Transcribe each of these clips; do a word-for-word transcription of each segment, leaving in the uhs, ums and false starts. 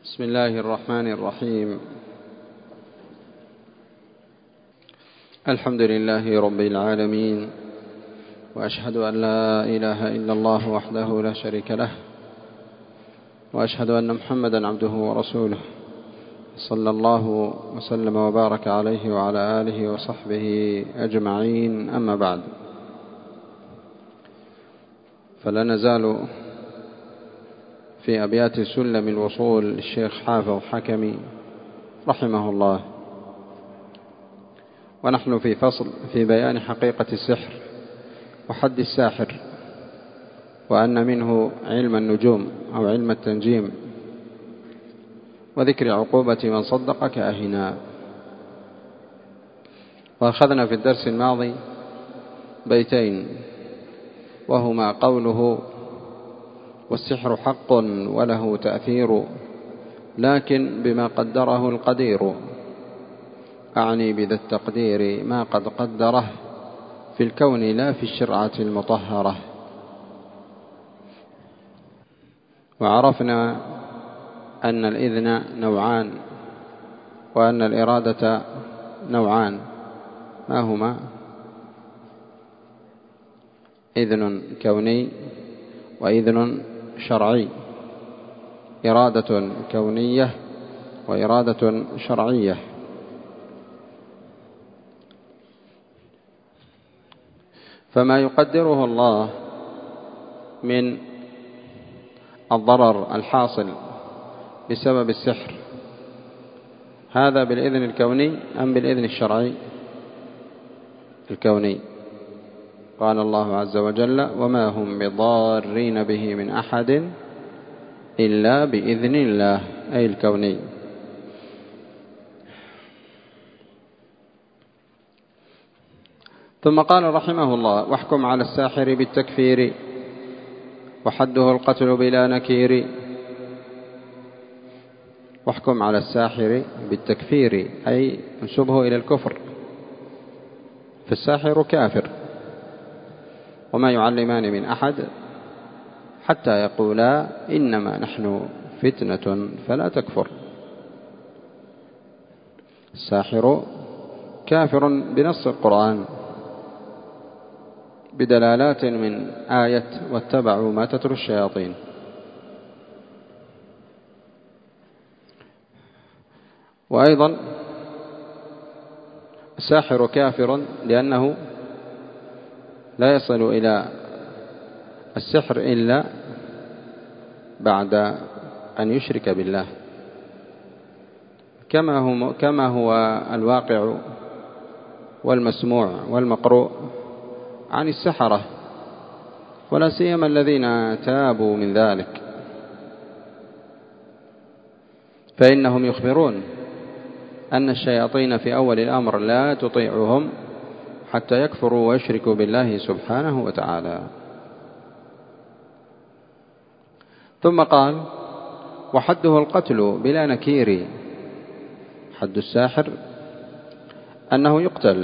بسم الله الرحمن الرحيم. الحمد لله رب العالمين، وأشهد أن لا إله إلا الله وحده لا شريك له، وأشهد أن محمدا عبده ورسوله، صلى الله وسلم وبارك عليه وعلى آله وصحبه أجمعين. أما بعد، فلا نزال في أبيات سلم الوصول للشيخ حافظ حكمي رحمه الله، ونحن في فصل في بيان حقيقة السحر وحد الساحر، وأن منه علم النجوم أو علم التنجيم، وذكر عقوبة من صدق كاهنا. وأخذنا في الدرس الماضي بيتين، وهما قوله: والسحر حق وله تأثير، لكن بما قدره القدير، أعني بذا التقدير ما قد قدره في الكون لا في الشرعة المطهرة. وعرفنا أن الإذن نوعان، وأن الإرادة نوعان. ما هما؟ إذن كوني وإذن شرعي، إرادة كونية وإرادة شرعية. فما يقدره الله من الضرر الحاصل بسبب السحر، هذا بالإذن الكوني أم بالإذن الشرعي؟ الكوني. قال الله عز وجل: وما هم بضارين به من أحد إلا بإذن الله، أي الكوني. ثم قال رحمه الله: واحكم على الساحر بالتكفير، وحده القتل بلا نكير. واحكم على الساحر بالتكفير أي انسبه إلى الكفر، فالساحر كافر. وما يعلمان من أحد حتى يقولا إنما نحن فتنة فلا تكفر. الساحر كافر بنص القرآن بدلالات من آية: واتبعوا ما تتلو الشياطين. وأيضا الساحر كافر لأنه لا يصل إلى السحر إلا بعد أن يشرك بالله، كما هو, كما هو الواقع والمسموع والمقروء عن السحرة، ولا سيما الذين تابوا من ذلك، فإنهم يخبرون أن الشياطين في أول الأمر لا تطيعهم حتى يكفروا ويشركوا بالله سبحانه وتعالى. ثم قال: وحده القتل بلا نكير. حد الساحر أنه يقتل،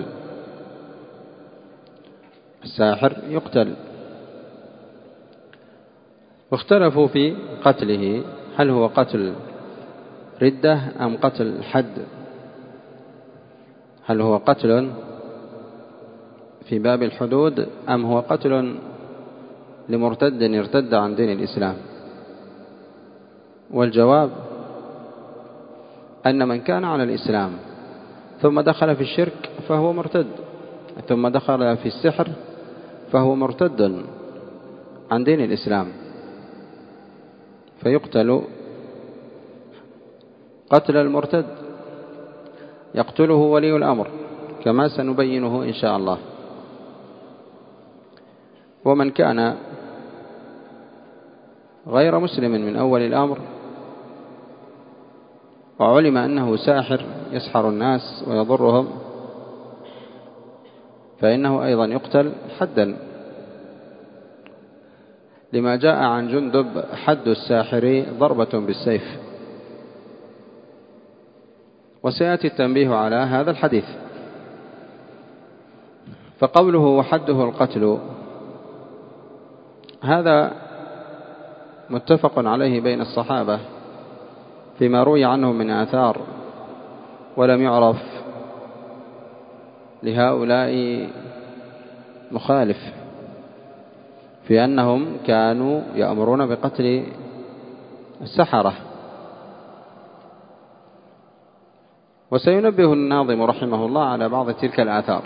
الساحر يقتل. واختلفوا في قتله، هل هو قتل ردة أم قتل حد؟ هل هو قتل في باب الحدود أم هو قتل لمرتد ارتد عن دين الإسلام؟ والجواب أن من كان على الإسلام ثم دخل في الشرك فهو مرتد، ثم دخل في السحر فهو مرتد عن دين الإسلام، فيقتل قتل المرتد، يقتله ولي الأمر كما سنبينه إن شاء الله. ومن كان غير مسلم من أول الأمر وعلم أنه ساحر يسحر الناس ويضرهم، فإنه أيضا يقتل حدا، لما جاء عن جندب: حد الساحر ضربة بالسيف. وسيأتي التنبيه على هذا الحديث. فقوله: وحده القتل، هذا متفق عليه بين الصحابة فيما روي عنهم من آثار ولم يعرف لهؤلاء مخالف في أنهم كانوا يأمرون بقتل السحرة. وسينبه الناظم رحمه الله على بعض تلك الآثار.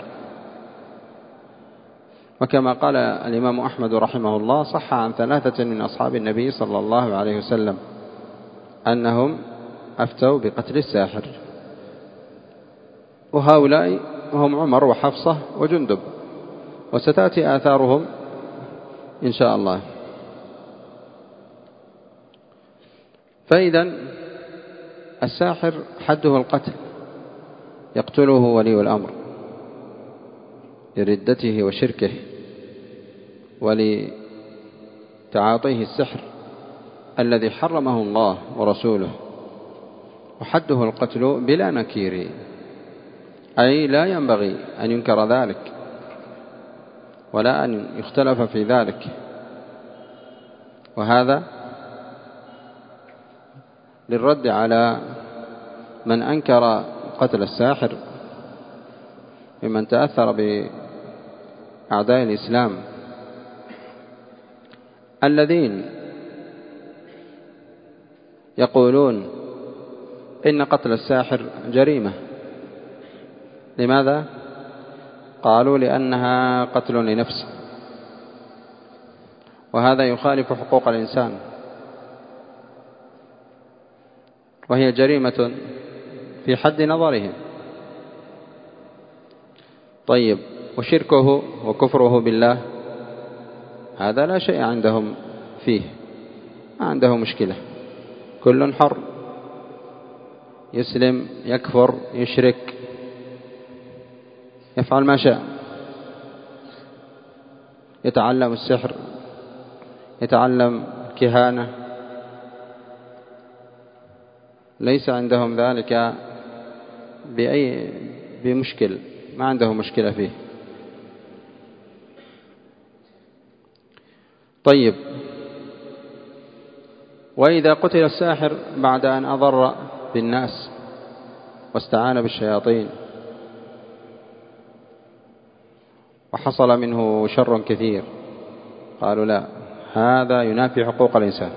وكما قال الإمام أحمد رحمه الله صح عن ثلاثة من أصحاب النبي صلى الله عليه وسلم أنهم أفتوا بقتل الساحر، وهؤلاء هم عمر وحفصة وجندب، وستأتي آثارهم إن شاء الله. فإذا الساحر حده القتل، يقتله ولي الأمر لردته وشركه ولتعاطيه السحر الذي حرمه الله ورسوله، وحده القتل بلا نكير، أي لا ينبغي أن ينكر ذلك ولا أن يختلف في ذلك. وهذا للرد على من أنكر قتل الساحر ممن تأثر بأعداء الإسلام الذين يقولون إن قتل الساحر جريمة. لماذا؟ قالوا لأنها قتل لنفس، وهذا يخالف حقوق الإنسان، وهي جريمة في حد نظرهم. طيب، وشركه وكفره بالله هذا لا شيء عندهم فيه، ما عنده مشكلة، كل حر، يسلم يكفر يشرك يفعل ما شاء، يتعلم السحر يتعلم الكهانة، ليس عندهم ذلك بأي بمشكل، ما عنده مشكلة فيه. طيب، وإذا قتل الساحر بعد أن أضر بالناس واستعان بالشياطين وحصل منه شر كثير، قالوا لا، هذا ينافي حقوق الإنسان.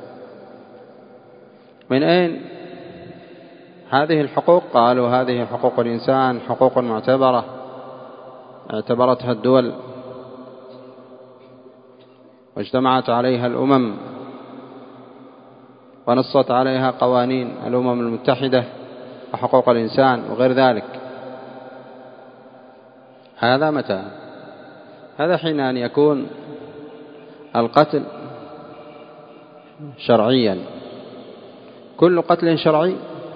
من أين هذه الحقوق؟ قالوا هذه حقوق الإنسان حقوق معتبرة اعتبرتها الدول واجتمعت عليها الأمم ونصت عليها قوانين الأمم المتحدة وحقوق الإنسان وغير ذلك. هذا متى؟ هذا حين أن يكون القتل شرعيا. كل قتل شرعي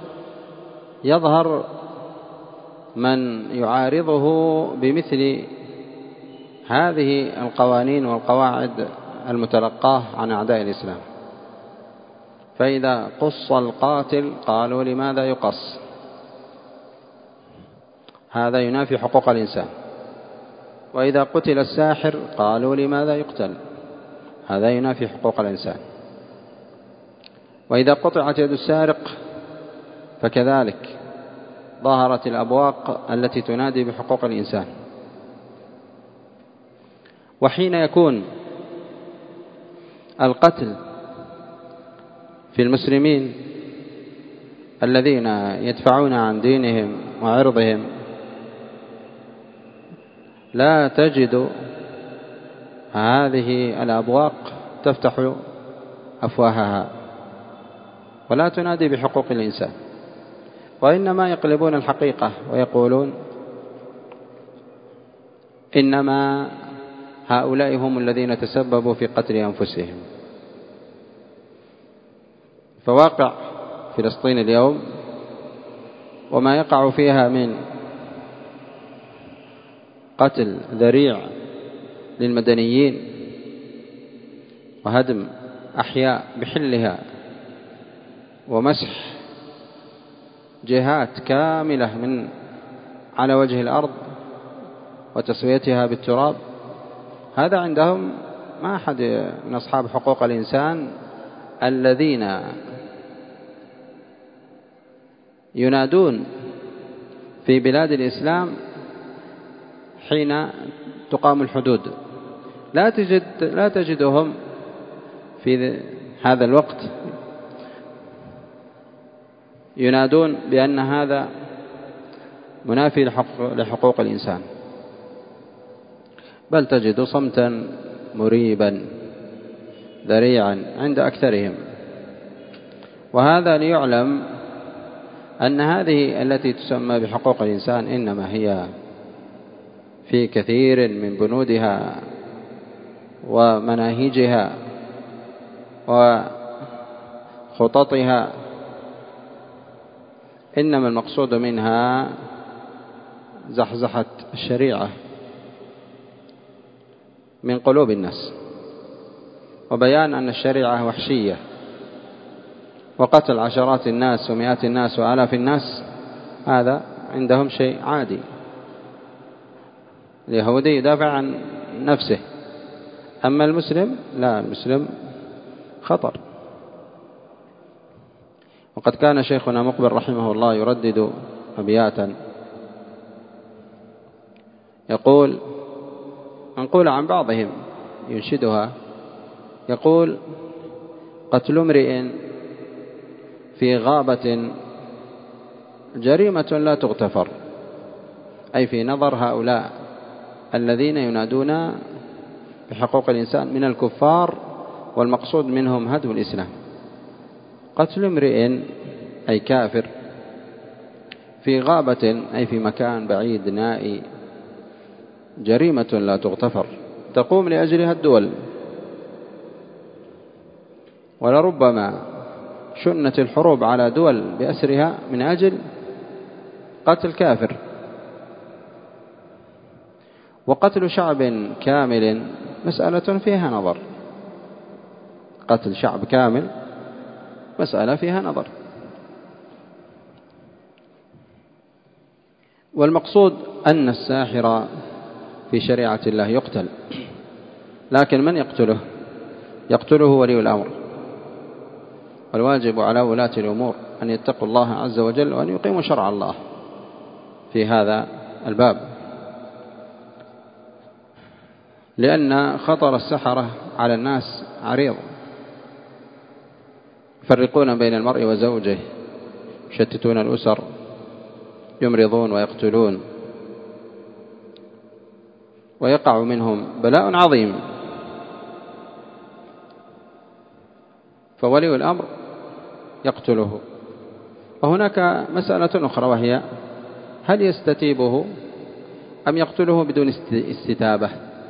يظهر من يعارضه بمثل هذه القوانين والقواعد المتلقاة عن أعداء الإسلام. فإذا قص القاتل قالوا لماذا يقص؟ هذا ينافي حقوق الإنسان. وإذا قتل الساحر قالوا لماذا يقتل؟ هذا ينافي حقوق الإنسان. وإذا قطعت يد السارق فكذلك ظهرت الأبواق التي تنادي بحقوق الإنسان. وحين يكون القتل في المسلمين الذين يدفعون عن دينهم وعرضهم لا تجد هذه الأبواق تفتح أفواهها ولا تنادي بحقوق الإنسان، وإنما يقلبون الحقيقة ويقولون إنما هؤلاء هم الذين تسببوا في قتل أنفسهم. فواقع فلسطين اليوم وما يقع فيها من قتل ذريع للمدنيين وهدم أحياء بحلها ومسح جهات كاملة من على وجه الأرض وتسويتها بالتراب، هذا عندهم ما أحد من أصحاب حقوق الإنسان الذين ينادون في بلاد الإسلام حين تقام الحدود، لا تجد لا تجدهم في هذا الوقت ينادون بأن هذا منافي لحقوق الإنسان، بل تجد صمتا مريبا ذريعا عند أكثرهم. وهذا ليعلم أن هذه التي تسمى بحقوق الإنسان إنما هي في كثير من بنودها ومناهجها وخططها إنما المقصود منها زحزحة الشريعة من قلوب الناس، وبيان أن الشريعة وحشية، وقتل عشرات الناس ومئات الناس وآلاف الناس هذا عندهم شيء عادي. اليهودي يدافع عن نفسه، أما المسلم لا، المسلم خطر. وقد كان شيخنا مقبل رحمه الله يردد أبياتا يقول، منقول عن بعضهم ينشدها، يقول: قتل امرئ في غابة جريمة لا تغتفر، أي في نظر هؤلاء الذين ينادون بحقوق الإنسان من الكفار، والمقصود منهم هدم الإسلام. قتل امرئ أي كافر في غابة أي في مكان بعيد نائي جريمة لا تغتفر، تقوم لأجلها الدول، ولربما شنت الحروب على دول بأسرها من أجل قتل كافر. وقتل شعب كامل مسألة فيها نظر، قتل شعب كامل مسألة فيها نظر. والمقصود أن الساحر في شريعة الله يقتل، لكن من يقتله؟ يقتله ولي الأمر. والواجب على ولاة الأمور أن يتقوا الله عز وجل وأن يقيموا شرع الله في هذا الباب، لأن خطر السحرة على الناس عريض، يفرقون بين المرء وزوجه، يشتتون الأسر، يمرضون ويقتلون، ويقع منهم بلاء عظيم. فولي الأمر يقتله. وهناك مسألة أخرى، وهي هل يستتيبه أم يقتله بدون استتابة؟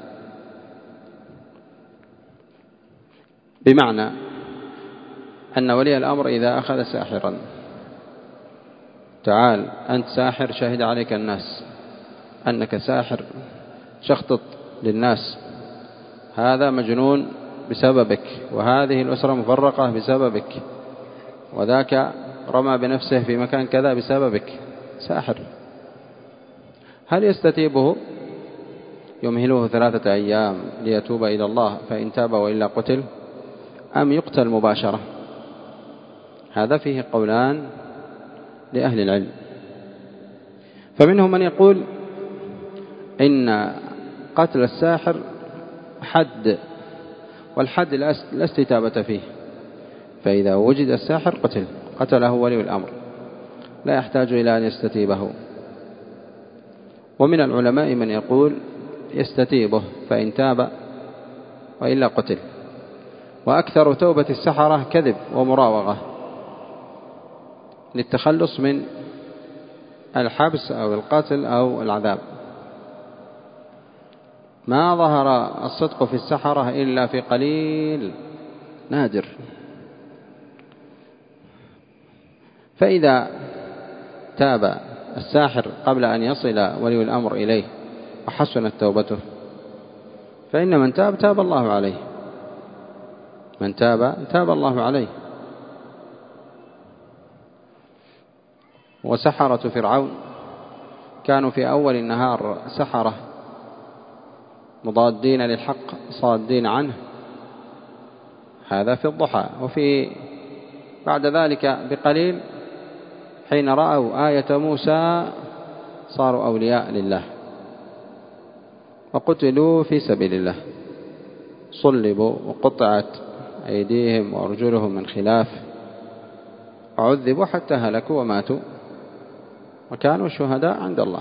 بمعنى أن ولي الأمر إذا أخذ ساحرا، تعال أنت ساحر، شهد عليك الناس أنك ساحر، شخطط للناس، هذا مجنون بسببك، وهذه الأسرة مفرقة بسببك، وذاك رمى بنفسه في مكان كذا بسببك، ساحر. هل يستتيبه؟ يمهله ثلاثة أيام ليتوب إلى الله، فإن تاب وإلا قتل، أم يقتل مباشرة؟ هذا فيه قولان لأهل العلم. فمنهم من يقول إن قتل الساحر حد، والحد لا استتابة فيه، فإذا وجد الساحر قتل قتله ولي الأمر، لا يحتاج إلى أن يستتيبه. ومن العلماء من يقول يستتيبه، فإن تاب وإلا قتل. وأكثر توبة السحرة كذب ومراوغة للتخلص من الحبس أو القتل أو العذاب. ما ظهر الصدق في السحرة إلا في قليل نادر. فإذا تاب الساحر قبل أن يصل ولي الأمر إليه وحسنت توبته، فإن من تاب تاب الله عليه، من تاب تاب الله عليه. وسحرة فرعون كانوا في أول النهار سحرة مضادين للحق صادين عنه، هذا في الضحى، وفي بعد ذلك بقليل حين رأوا آية موسى صاروا أولياء لله وقتلوا في سبيل الله، صلبوا وقطعت أيديهم وأرجلهم من خلاف، عذبوا حتى هلكوا وماتوا وكانوا شهداء عند الله.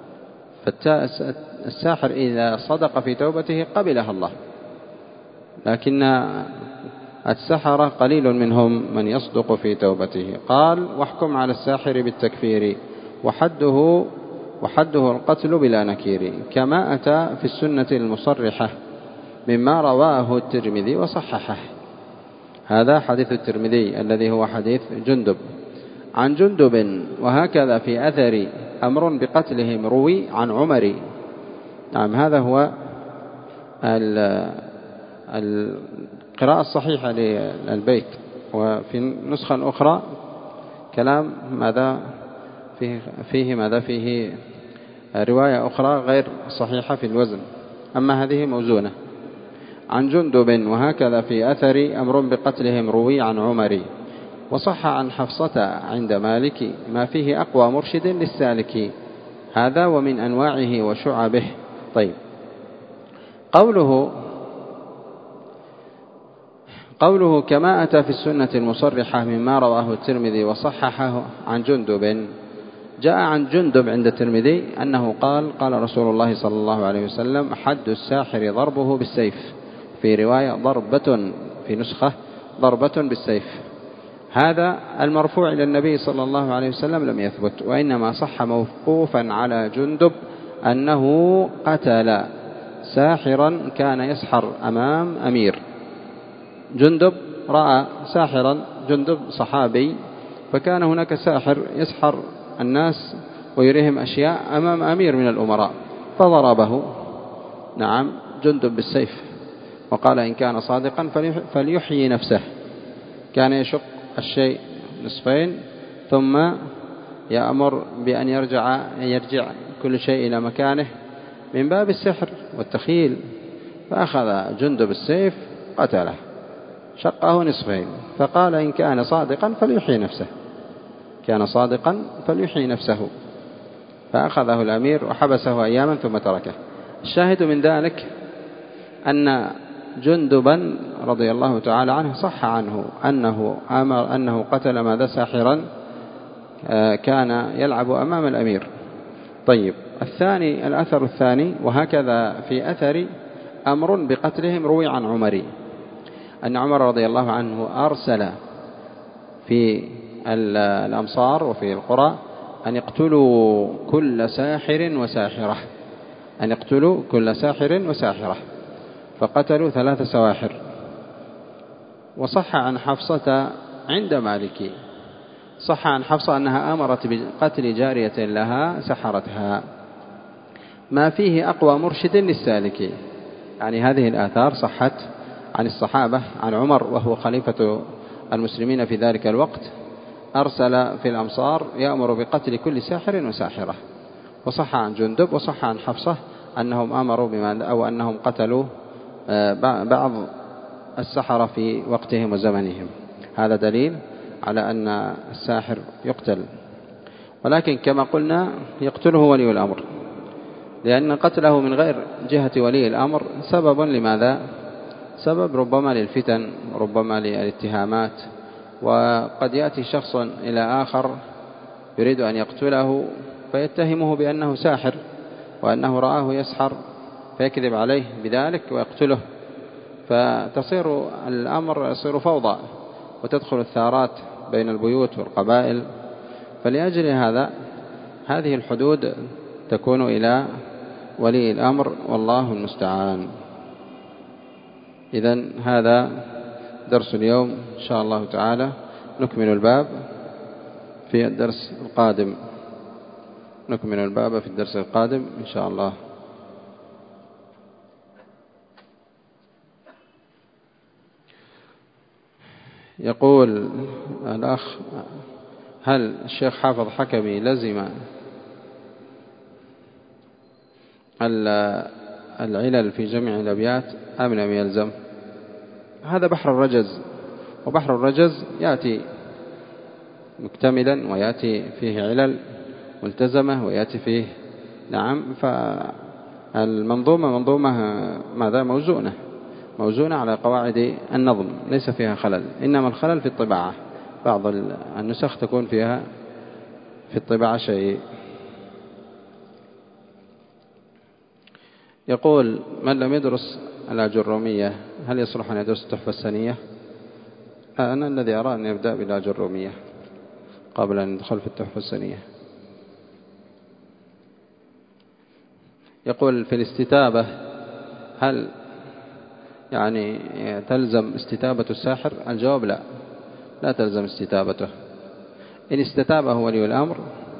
فالساحر إذا صدق في توبته قبلها الله، لكن السحرة قليل منهم من يصدق في توبته. قال: واحكم على الساحر بالتكفير وحده وحده القتل بلا نكير، كما أتى في السنة المصرحة مما رواه الترمذي وصححه. هذا حديث الترمذي الذي هو حديث جندب. عن جندب وهكذا في أثر أمر بقتلهم روي عن عمر. نعم، هذا هو القراءة الصحيحة للبيت. وفي نسخة أخرى كلام ماذا فيه, فيه ماذا فيه رواية أخرى غير صحيحة في الوزن، أما هذه موزونة. عن جندب وهكذا في أثر أمر بقتلهم روي عن عمر، وصح عن حفصة عند مالك ما فيه أقوى مرشد للسالك، هذا ومن أنواعه وشعبه. طيب، قوله قوله كما أتى في السنة المصرحة مما رواه الترمذي وصححه عن جندب، جاء عن جندب عند الترمذي أنه قال: قال رسول الله صلى الله عليه وسلم: حد الساحر ضربه بالسيف، في رواية ضربة، في نسخة ضربة بالسيف. هذا المرفوع إلى النبي صلى الله عليه وسلم لم يثبت، وإنما صح موقوفا على جندب أنه قتل ساحرا كان يسحر أمام أمير. جندب رأى ساحرا، جندب صحابي، فكان هناك ساحر يسحر الناس ويريهم أشياء أمام أمير من الأمراء، فضربه نعم جندب بالسيف، وقال: إن كان صادقا فليحيي نفسه. كان يشق الشيء نصفين ثم يأمر بأن يرجع يرجع كل شيء إلى مكانه من باب السحر والتخيل. فأخذ جندب السيف قتله، شقه نصفين، فقال: إن كان صادقا فليحيي نفسه، كان صادقا فليحيي نفسه. فأخذه الأمير وحبسه أياما ثم تركه. الشاهد من ذلك أن جندبا رضي الله تعالى عنه صح عنه أنه أمر أنه قتل ماذا ساحرا كان يلعب أمام الأمير. طيب، الثاني الأثر الثاني وهكذا في أثر أمر بقتلهم روي عن عمر، أن عمر رضي الله عنه أرسل في الأمصار وفي القرى أن يقتلوا كل ساحر وساحرة، أن يقتلوا كل ساحر وساحرة، فقتلوا ثلاث سواحر. وصح عن حفصة عند مالك، صح عن حفصة أنها أمرت بقتل جارية لها سحرتها، ما فيه أقوى مرشد للسالك. يعني هذه الآثار صحت عن الصحابة، عن عمر وهو خليفة المسلمين في ذلك الوقت، أرسل في الأمصار يأمر بقتل كل ساحر وساحرة. وصح عن جندب وصح عن حفصة أنهم أمروا بما أو أنهم قتلوا بعض السحرة في وقتهم وزمنهم. هذا دليل على أن الساحر يقتل، ولكن كما قلنا يقتله ولي الأمر، لأن قتله من غير جهة ولي الأمر سبب لماذا؟ سبب ربما للفتن، ربما للاتهامات. وقد يأتي شخص إلى آخر يريد أن يقتله فيتهمه بأنه ساحر وأنه رآه يسحر، فيكذب عليه بذلك ويقتله، فتصير الأمر يصير فوضى وتدخل الثارات بين البيوت والقبائل. فلأجل هذا هذه الحدود تكون إلى ولي الأمر، والله المستعان. إذن هذا درس اليوم، إن شاء الله تعالى نكمل الباب في الدرس القادم، نكمل الباب في الدرس القادم إن شاء الله. يقول الأخ: هل الشيخ حافظ حكمي لزم العلل في جميع الأبيات أم لم يلزم؟ هذا بحر الرجز، وبحر الرجز يأتي مكتملا ويأتي فيه علل ملتزمة ويأتي فيه نعم. فالمنظومة منظومة ماذا موزونة موزونة على قواعد النظم ليس فيها خلل، إنما الخلل في الطباعة. بعض النسخ تكون فيها في الطباعة شيء. يقول من لم يدرس الأجرومية هل يصلح أن يدرس التحفة السنية؟ أنا الذي أرى أن يبدأ بالأجرومية قبل أن يدخل في التحفة السنية. يقول في الاستتابة هل يعني تلزم استتابة الساحر؟ الجواب لا، لا تلزم استتابته. إن استتابه ولي الأمر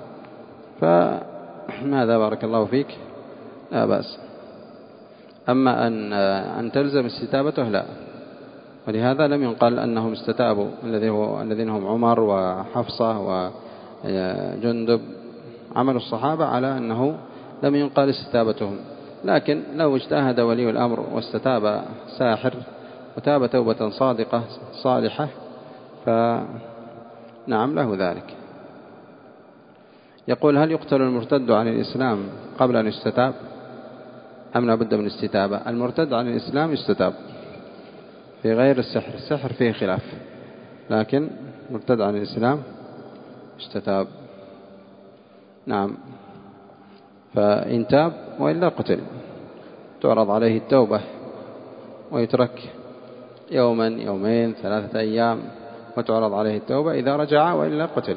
فماذا بارك الله فيك لا بأس، أما أن أن تلزم استتابته لا. ولهذا لم ينقل أنهم استتابوا الذين هم عمر وحفصة وجندب، عمل الصحابة على أنه لم ينقل استتابتهم. لكن لو اجتهد ولي الأمر واستتاب ساحر وتاب توبة صادقة صالحة فنعم له ذلك. يقول هل يقتل المرتد عن الإسلام قبل أن يستتاب أم لا بد من استتابة؟ المرتد عن الإسلام يستتاب في غير السحر، السحر فيه خلاف، لكن مرتد عن الإسلام استتاب نعم. فإن تاب وإلا قتل تعرض عليه التوبة ويترك يوما يومين ثلاثة أيام وتعرض عليه التوبة، إذا رجع وإلا قتل.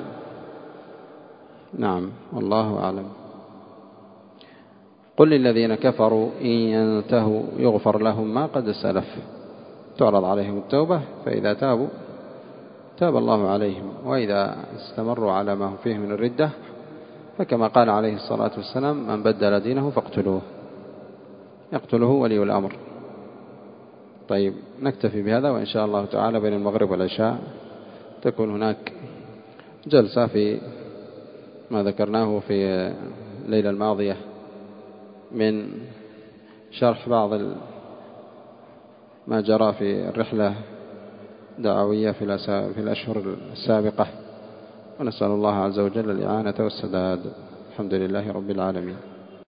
نعم والله أعلم. قل للذين كفروا إن ينتهوا يغفر لهم ما قد سلف، تعرض عليهم التوبة، فإذا تابوا تاب الله عليهم، وإذا استمروا على ما هم فيه من الردة فكما قال عليه الصلاة والسلام من بدل دينه فاقتلوه، يقتله ولي الأمر. طيب نكتفي بهذا، وإن شاء الله تعالى بين المغرب والعشاء تكون هناك جلسة في ما ذكرناه في الليلة الماضية من شرح بعض ما جرى في الرحلة الدعوية في الأشهر السابقة، ونسأل الله عز وجل الإعانة والسداد. الحمد لله رب العالمين.